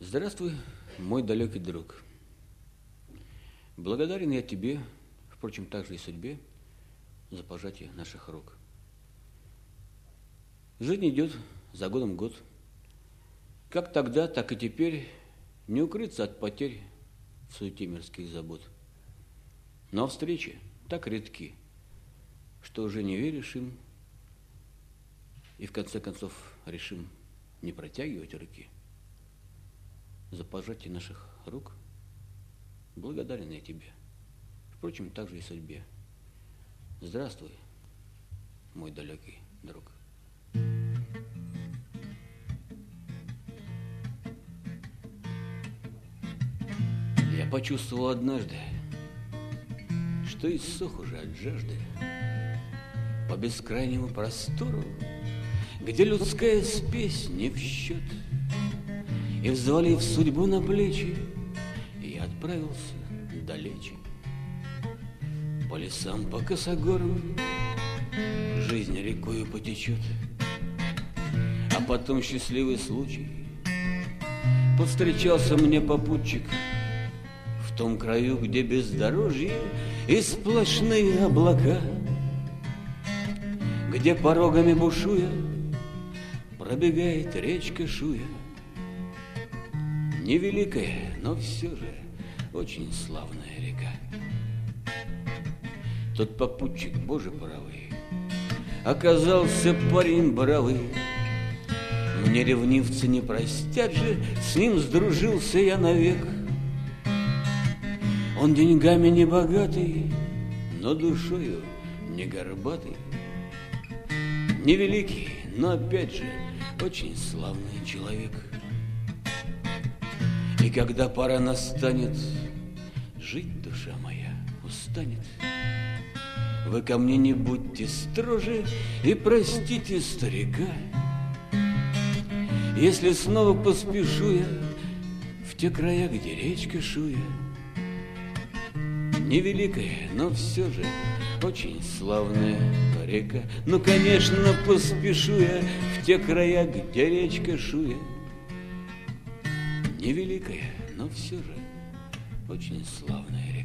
Здравствуй, мой далекий друг. Благодарен я тебе, впрочем, также и судьбе, за пожатие наших рук. Жизнь идет за годом год. Как тогда, так и теперь не укрыться от потерь в суете мирских забот. Но встречи так редки, что уже не веришь им, и в конце концов решим не протягивать руки. За пожатие наших рук благодарен я тебе, впрочем, также и судьбе. Здравствуй, мой далекий друг. Я почувствовал однажды, что иссох уже от жажды по бескрайнему простору, где людская спесь не в счет. И, взвалив судьбу на плечи, я отправился далече. По лесам, по косогорам жизнь рекою потечет. А потом счастливый случай. Повстречался мне попутчик в том краю, где бездорожье и сплошные облака, где порогами бушуя пробегает речка Шуя. Невеликая, но все же очень славная река. Тот попутчик, Боже правый, оказался парень бравый. Мне ревнивцы не простят же, с ним сдружился я навек. Он деньгами не богатый, но душою не горбатый. Невеликий, но опять же очень славный человек. И когда пора настанет, жить душа моя устанет, вы ко мне не будьте строже и простите старика, если снова поспешу я в те края, где речка Шуя. Невеликая, но все же очень славная река. Ну, конечно, поспешу я в те края, где речка Шуя. Невеликая, но все же очень славная река.